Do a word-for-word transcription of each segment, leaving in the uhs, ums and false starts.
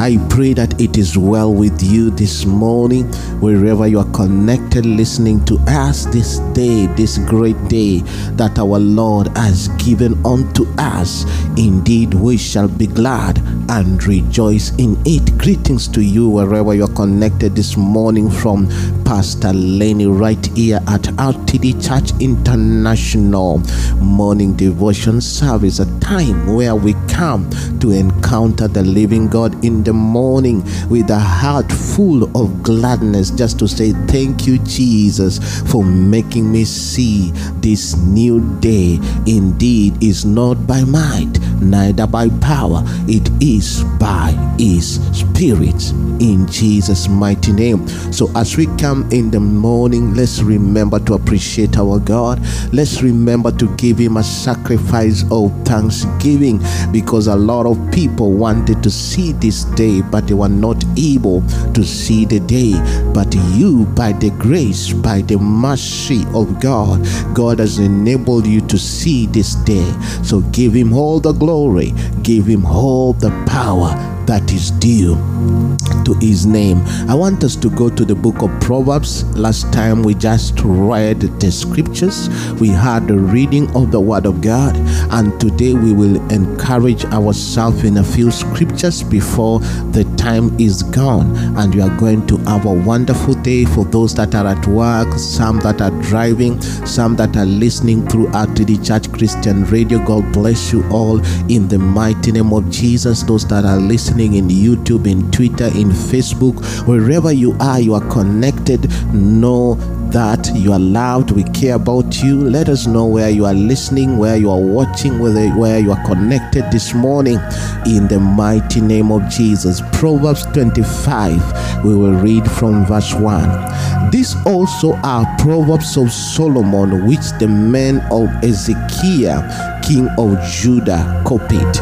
I pray that it is well with you this morning, wherever you are connected, listening to us this day, this great day that our Lord has given unto us. Indeed, we shall be glad and rejoice in it. Greetings to you wherever you are connected this morning from Pastor Lenny right here at R T D Church International Morning Devotion Service, a time where we come to encounter the living God in the morning with a heart full of gladness, just to say thank you, Jesus, for making me see this new day. Indeed, it's not by might, neither by power, it is by His Spirit, in Jesus' mighty name. So as we come in the morning, let's remember to appreciate our God. Let's remember to give Him a sacrifice of thanksgiving, because a lot of people wanted to see this day, but they were not able to see the day. But you, by the grace, by the mercy of God, God has enabled you to see this day. So give Him all the glory, give Him all the power that is due to His name. I want us to go to the book of Proverbs. Last time we just read the scriptures, we had the reading of the word of God, and today we will encourage ourselves in a few scriptures before the time is gone, and we are going to have a wonderful day. For those that are at work, some that are driving, some that are listening through R T D Church Christian Radio, God bless you all in the mighty name of Jesus. Those that are listening in YouTube, in Twitter, in Facebook, wherever you are, you are connected, know that you are loved. We care about you. Let us know where you are listening, where you are watching, whether where you are connected this morning, in the mighty name of Jesus. Proverbs twenty-five, we will read from verse one. These also are proverbs of Solomon, which the men of Ezekiel, king of Judah, copied.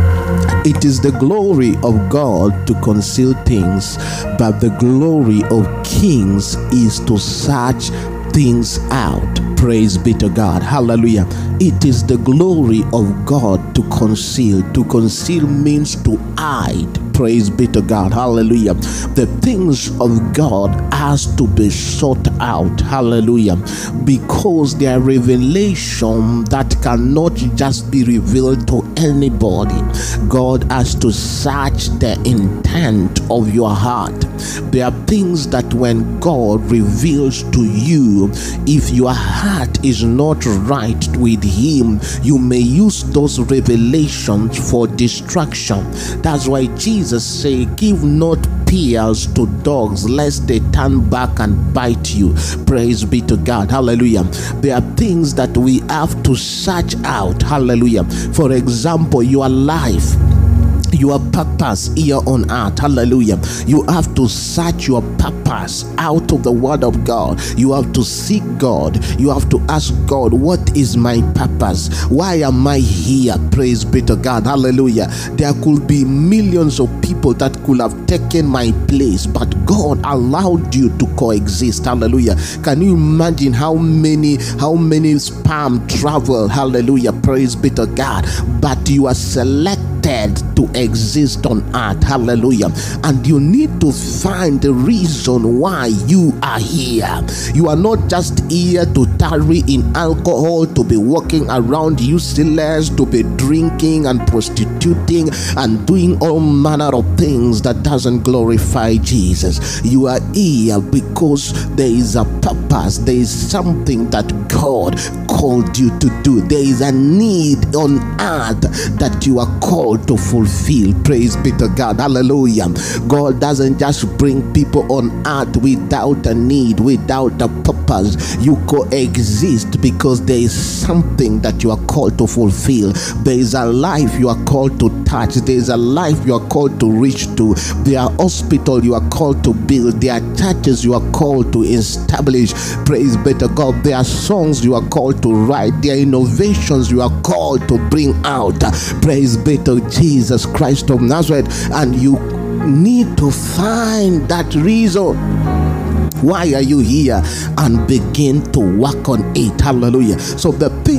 It is the glory of God to conceal things, but the glory of kings is to search things out. Praise be to God. Hallelujah. It is the glory of God to conceal. To conceal means to hide. Praise be to God. Hallelujah. The things of God has to be sought out. Hallelujah. Because they are revelation that cannot just be revealed to anybody. God has to search the intent of your heart. There are things that when God reveals to you, if your heart is not right with Him, you may use those revelations for distraction. That's why Jesus said, give not pears to dogs, lest they turn back and bite you. Praise be to God. Hallelujah. There are things that we have to search out. Hallelujah. For example, your life, your purpose here on earth. Hallelujah. You have to search your purpose out of the word of God. You have to seek God. You have to ask God, what is my purpose? Why am I here? Praise be to God. Hallelujah. There could be millions of people that could have taken my place, but God allowed you to coexist. Hallelujah. Can you imagine how many how many sperm travel? Hallelujah. Praise be to God. But you are selected to exist on earth. Hallelujah. And you need to find the reason why you are here. You are not just here to tarry in alcohol, to be walking around useless, to be drinking and prostituting and doing all manner of things that doesn't glorify Jesus. You are here because there is a purpose. There is something that God called you to do. There is a need on earth that you are called to fulfill. Praise be to God. Hallelujah. God doesn't just bring people on earth without a need, without a purpose. You coexist because there is something that you are called to fulfill. There is a life you are called to touch. There is a life you are called to reach to. There are hospitals you are called to build. There are churches you are called to establish. Praise be to God. There are songs you are called to write. There are innovations you are called to bring out. Praise be to Jesus Christ of Nazareth. And you need to find that reason. Why are you here? And begin to work on it. Hallelujah. So the thing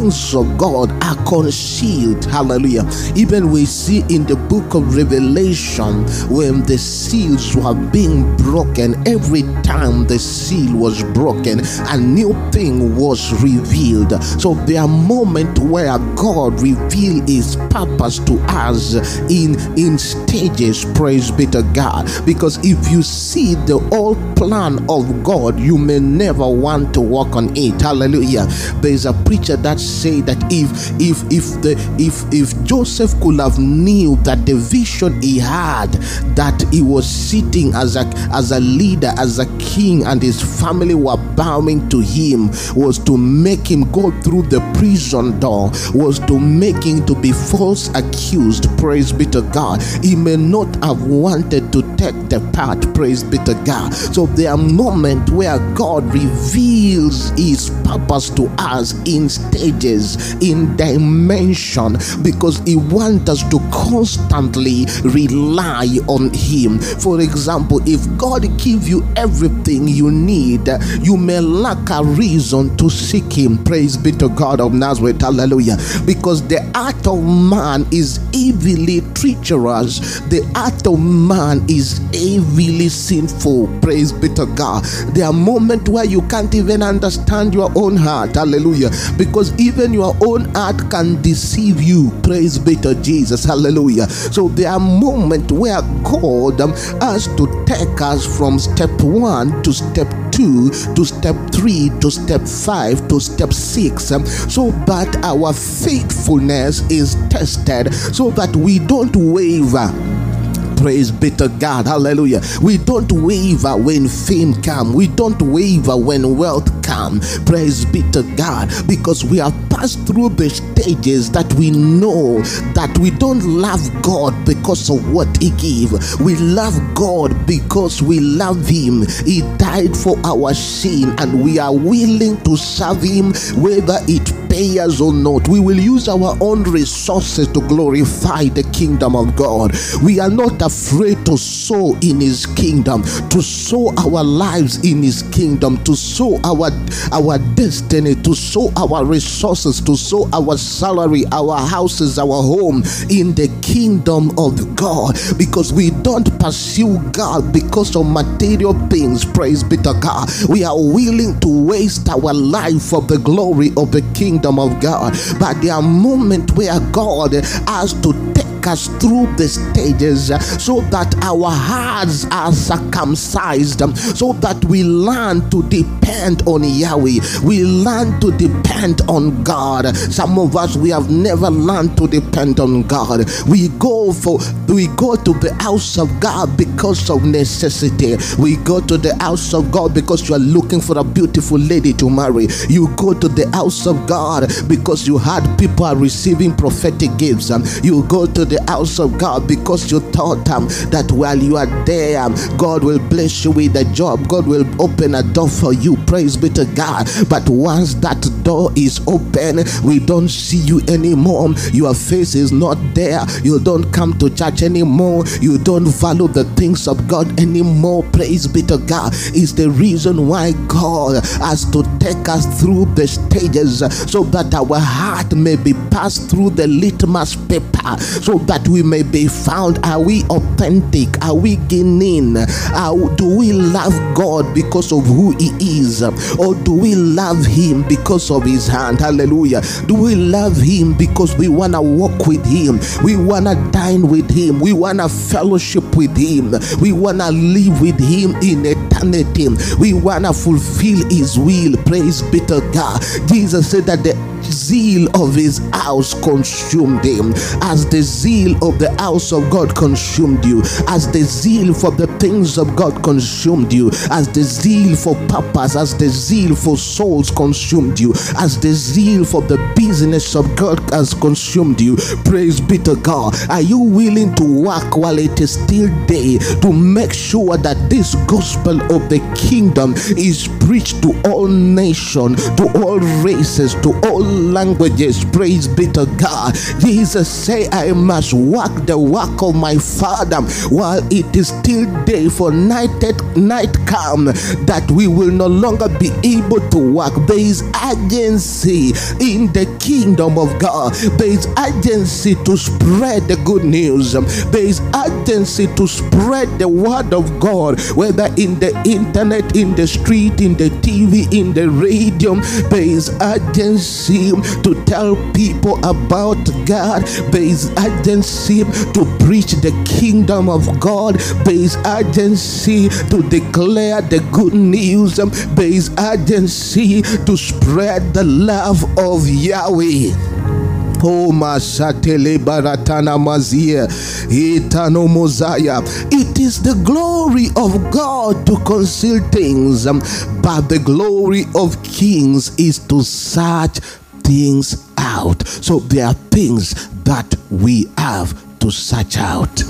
things of God are concealed. Hallelujah. Even we see in the book of Revelation, when the seals were being broken, every time the seal was broken, a new thing was revealed. So there are moments where God reveals his purpose to us in, in stages. Praise be to God. Because if you see the whole plan of God, you may never want to walk on it. Hallelujah. There is a preacher that say that if if if the if if Joseph could have knew that the vision he had, that he was sitting as a as a leader, as a king, and his family were bowing to him, was to make him go through the prison door, was to make him to be false accused. Praise be to God. He may not have wanted to take the part. Praise be to God. So there are moments where God reveals his purpose to us in stages, in dimension, because he wants us to constantly rely on him. For example, if God gives you everything you need, you may lack a reason to seek him. Praise be to God of Nazareth. Hallelujah. Because the heart of man is evilly treacherous. The heart of man is evilly sinful. Praise be to God. There are moments where you can't even understand your own heart. Hallelujah. Because even your own heart can deceive you. Praise be to Jesus. Hallelujah. So there are moments where God um, has to take us from step one to step two to step three to step five to step six, um, so that our faithfulness is tested, so that we don't waver. Praise be to God. Hallelujah. We don't waver when fame comes. We don't waver when wealth comes. Praise be to God. Because we have passed through the stages that we know that we don't love God because of what he gives. We love God because we love him. He died for our sin, and we are willing to serve him whether it pays us or not. We will use our own resources to glorify the kingdom of God. We are not afraid to sow in his kingdom, to sow our lives in his kingdom, to sow our our destiny, to sow our resources, to sow our salary, our houses, our home in the kingdom of God, because we don't pursue God because of material things. Praise be to God. We are willing to waste our life for the glory of the kingdom of God. But there are moments where God has to take us through the stages, so that our hearts are circumcised, so that we learn to depend on Yahweh. We learn to depend on God. Some of us, we have never learned to depend on God. We go for we go to the house of God because of necessity. We go to the house of God because you are looking for a beautiful lady to marry. You go to the house of God because you heard people are receiving prophetic gifts. You go to the house of God because you thought um, that while you are there, um, God will bless you with a job. God will open a door for you. Praise be to God. But once that door is open, we don't see you anymore. Your face is not there. You don't come to church anymore. You don't value the things of God anymore. Praise be to God. It's the reason why God has to take us through the stages, so that our heart may be passed through the litmus paper, so that we may be found. Are we authentic? Are we genuine? Are, do we love God because of who he is, or do we love him because of his hand? Hallelujah. Do we love him because we want to walk with him? We want to dine with him. We want to fellowship with him. We want to live with him in eternity. We want to fulfill his will. Praise be to God. Jesus said that the zeal of his house consumed him. As the zeal of the house of God consumed you, as the zeal for the things of God consumed you, as the zeal for purpose, as the zeal for souls consumed you, as the zeal for the business of God has consumed you. Praise be to God. Are you willing to work while it is still day, to make sure that this gospel of the kingdom is preached to all nations, to all races, to all languages. Praise be to God. Jesus say, I must work the work of my Father while it is still day, for night night come that we will no longer be able to work. There is urgency in the kingdom of God. There is urgency to spread the good news. There is urgency to spread the word of God, whether in the internet, in the street, in the T V, in the radio. There is urgency to tell people about God. There is urgency to preach the kingdom of God. There is urgency to declare the good news. There is urgency to spread the love of Yahweh. Oh, Mashatele Baratana Mazia, Etano Mosiah. It is the glory of God to conceal things, but the glory of kings is to search things out. So there are things that we have to search out.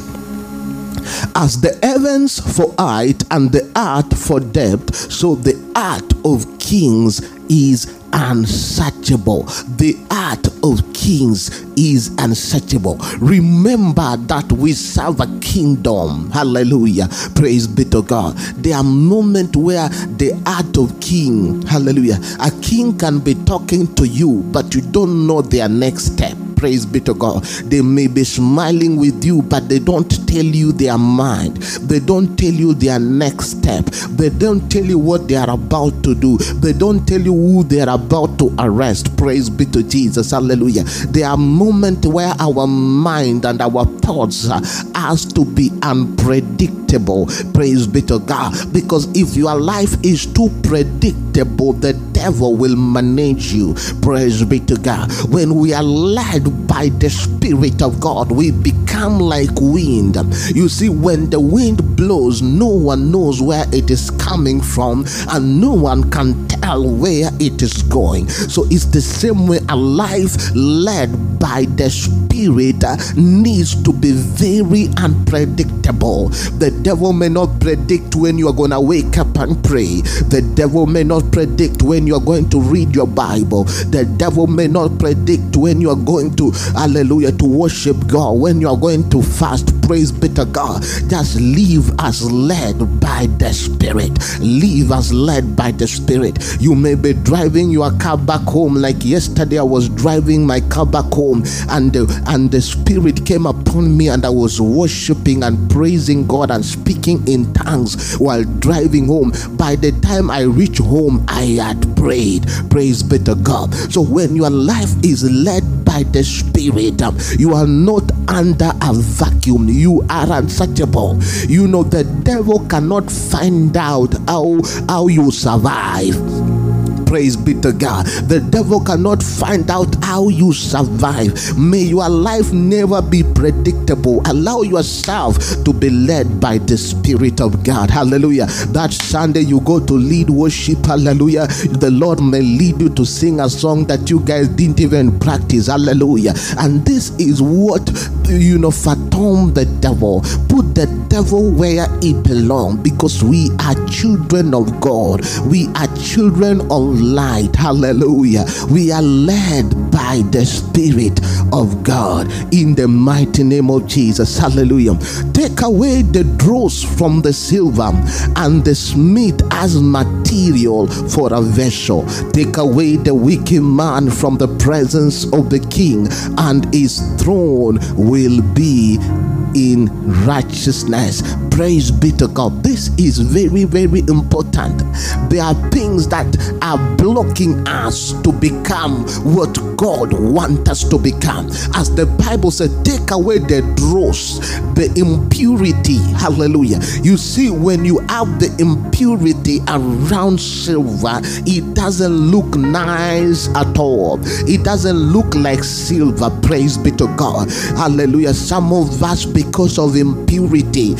As the heavens for height and the earth for depth, so the art of kings is unsearchable. The art of kings is unsearchable. Remember that we serve a kingdom. Hallelujah. Praise be to God. There are moments where the art of king, hallelujah, a king can be talking to you, but you don't know their next step. Praise be to God. They may be smiling with you, but they don't tell you their mind. They don't tell you their next step. They don't tell you what they are about to do. They don't tell you who they are about to arrest. Praise be to Jesus. Hallelujah. There are moments where our mind and our thoughts uh, has to be unpredictable. Praise be to God. Because if your life is too predictable, the devil will manage you. Praise be to God. When we are led by the Spirit of God, we become like wind. You see, when the wind blows, no one knows where it is coming from, and no one can tell where it is going. So it's the same way a life led by the Spirit uh, needs to be very unpredictable. The devil may not predict when you are going to wake up and pray. The devil may not predict when you are going to read your Bible. The devil may not predict when you are going to, hallelujah, to worship God, when you are going to fast. Praise be to God. Just live as led by the Spirit. Live as led by the Spirit. You may be driving your car back home. Like yesterday, I was driving my car back home, and the, and the Spirit came upon me, and I was worshiping and praising God and speaking in tongues while driving home. By the time I reached home, I had prayed. Praise be to God. So when your life is led by the Spirit, um, you are not under a vacuum. You are unsearchable. You know, the devil cannot find out how how you survive. Praise be to God. The devil cannot find out how you survive. May your life never be predictable. Allow yourself to be led by the Spirit of God. Hallelujah. That Sunday you go to lead worship. Hallelujah. The Lord may lead you to sing a song that you guys didn't even practice. Hallelujah. And this is what, you know, fathom the devil. Put the devil where he belongs, because we are children of God. We are children of light. Hallelujah. We are led by the Spirit of God in the mighty name of Jesus. Hallelujah. Take away the dross from the silver, and the smith as material for a vessel. Take away the wicked man from the presence of the king, and his throne will be in righteousness. Praise be to God. This is very, very important. There are things that are blocking us to become what God wants us to become. As the Bible said, take away the dross, the impurity. Hallelujah. You see, when you have the impurity around silver, it doesn't look nice at all. It doesn't look like silver. Praise be to God. Hallelujah. Some of us, because of impurity, we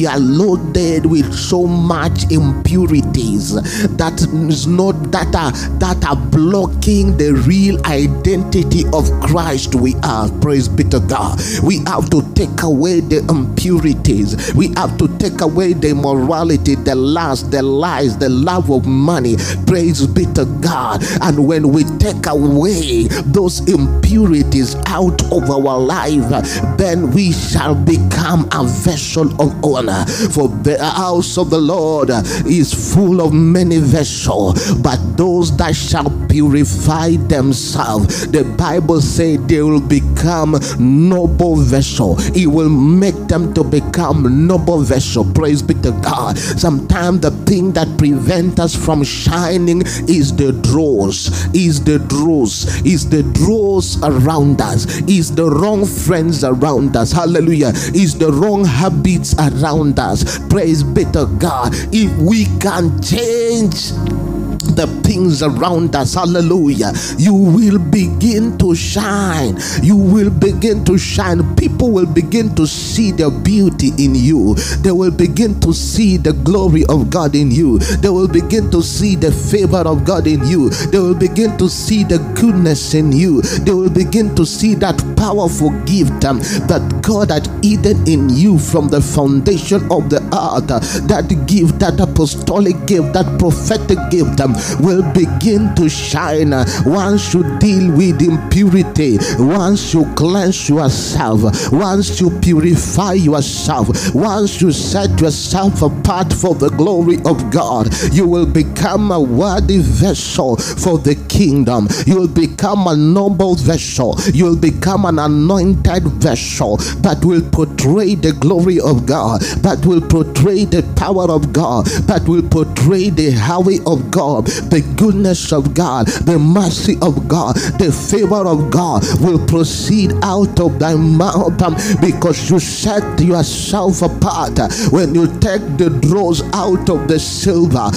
we are loaded with so much impurities that is not that are that are blocking the real identity of Christ we are. Praise be to God. We have to take away the impurities. We have to take away the immorality, the lust, the lies, the love of money. Praise be to God. And when we take away those impurities out of our life, then we shall become a vessel of honor. For the house of the Lord is full of many vessels, but those that shall purify themselves, the Bible says they will become noble vessel. It will make them to become noble vessel. Praise be to God. Sometimes the thing that prevents us from shining is the dross, is the dross, is the dross around us, is the wrong friends around us. Hallelujah. Is the wrong habits around us. Praise be to God. If we can change the things around us, hallelujah, you will begin to shine. You will begin to shine. People will begin to see the beauty in you. They will begin to see the glory of God in you. They will begin to see the favor of God in you. They will begin to see the goodness in you. They will begin to see that powerful gift um, that God had hidden in you from the foundation of the earth. Uh, that gift, that apostolic gift, that prophetic gift um, will begin to shine. Once you deal with impurity, once you cleanse yourself, once you purify yourself, once you set yourself apart for the glory of God, you will become a worthy vessel for the kingdom. You will become a noble vessel. You will become an anointed vessel that will portray the glory of God, that will portray the power of God, that will portray the Yahweh of God, the goodness of God, the mercy of God, the favor of God will proceed out of thy mouth, um, because you set yourself apart. When you take the dross out of the silver,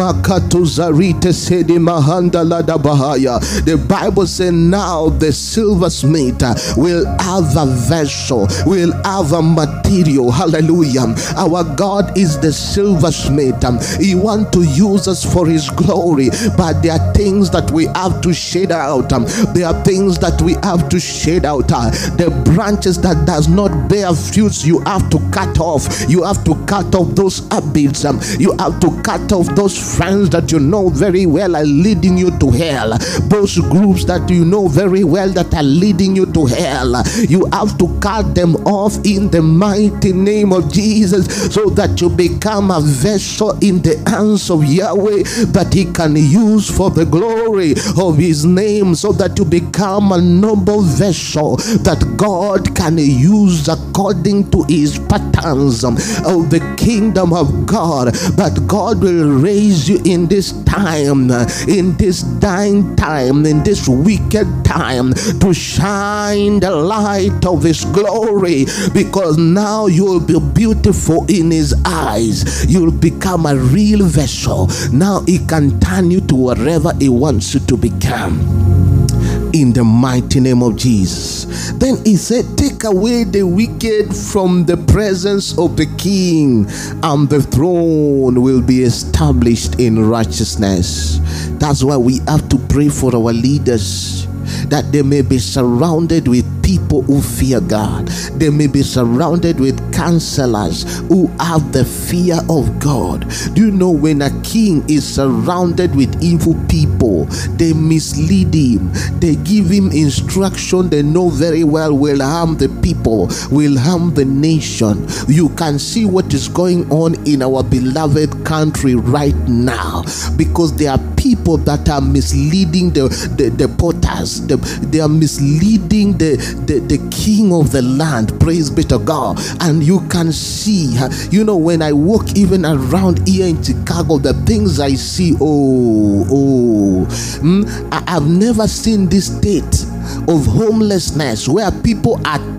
the Bible says now the silversmith will have a vessel, will have a material. Hallelujah. Our God is the silversmith. Um, he wants to use us for his glory, but there are things that we have to shade out. Um, there are things that we have to shade out. Uh, the branches that does not bear fruits, you have to cut off. You have to cut off those habits. Um, you have to cut off those friends that you know very well are leading you to hell. Those groups that you know very well that are leading you to hell. You have to cut them off in the mighty name of Jesus, so that you become a vessel in the hands of Yahweh that he can use for the glory of his name, so that you become a noble vessel that God can use according to his patterns of the kingdom of God. But God will raise you in this time, in this dying time, in this wicked time, to shine the light of his glory, because now you will be beautiful in his eyes. You will become a real vessel. Now he can turn you to whatever he wants you to become, in the mighty name of Jesus. Then he said, take away the wicked from the presence of the king, and the throne will be established in righteousness. That's why we have to pray for our leaders, that they may be surrounded with people who fear God. They may be surrounded with counselors who have the fear of God. Do you know, when a king is surrounded with evil people, they mislead him, they give him instruction they know very well will harm the people, will harm the nation. You can see what is going on in our beloved country right now, because there are people that are misleading the the, the potters. The, they are misleading the, the the king of the land. Praise be to God. And you can see, you know, when I walk even around here in Chicago, the things I see, oh oh mm, I, I've never seen this state of homelessness where people are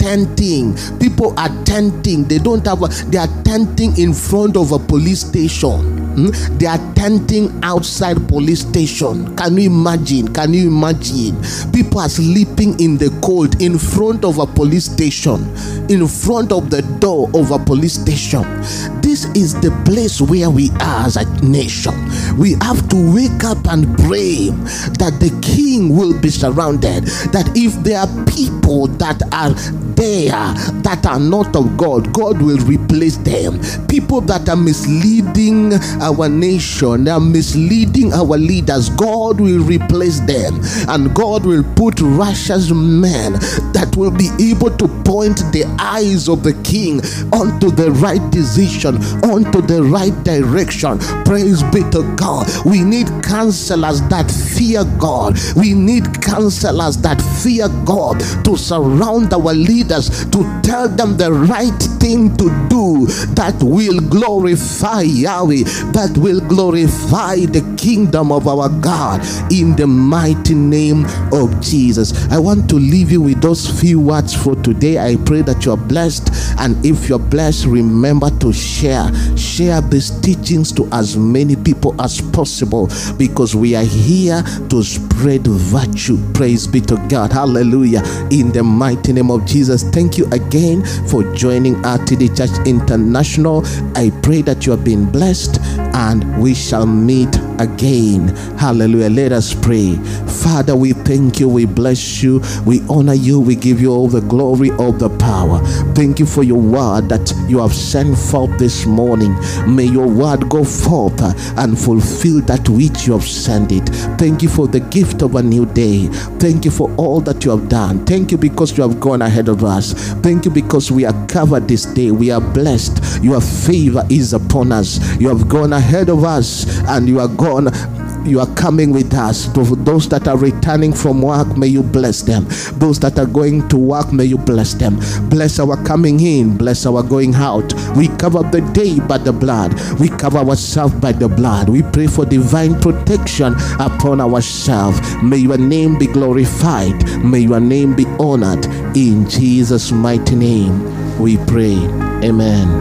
tenting. People are tenting. They don't have a, they are tenting in front of a police station. Hmm? They are tenting outside police station. Can you imagine? Can you imagine? People are sleeping in the cold in front of a police station, in front of the door of a police station. This is the place where we are as a nation. We have to wake up and pray that the king will be surrounded. That if there are people that are there that are not of God, God will replace them. People that are misleading our nation, they are misleading our leaders, God will replace them, and God will put righteous men that will be able to point the eyes of the king onto the right decision, onto the right direction. Praise be to God. We need counselors that fear God. We need counselors that fear God to surround our leaders, to tell them the right thing to do that will glorify Yahweh, that will glorify the kingdom of our God, in the mighty name of Jesus. I want to leave you with those few words for today. I pray that you're blessed, and if you're blessed, remember to share share these teachings to as many people as possible, because we are here to spread virtue. Praise be to God. Hallelujah. In the mighty name of Jesus. Thank you again for joining R T D Church International. I pray that you have been blessed, and we shall meet again. Hallelujah. Let us pray. Father, we thank you, we bless you, we honor you, we give you all the glory, all the power. Thank you for your word that you have sent forth this morning. May your word go forth and fulfill that which you have sent it. Thank you for the gift of a new day. Thank you for all that you have done. Thank you because you have gone ahead of us. Thank you because we are covered this day. We are blessed. Your favor is upon us. You have gone ahead of us, and you are gone you are coming with us. For those that are returning from work, may you bless them. Those that are going to work, may you bless them. Bless our coming in, bless our going out. We cover the day by the blood. We cover ourselves by the blood. We pray for divine protection upon ourselves. May your name be glorified. May your name be honored. In Jesus' mighty name we pray. Amen.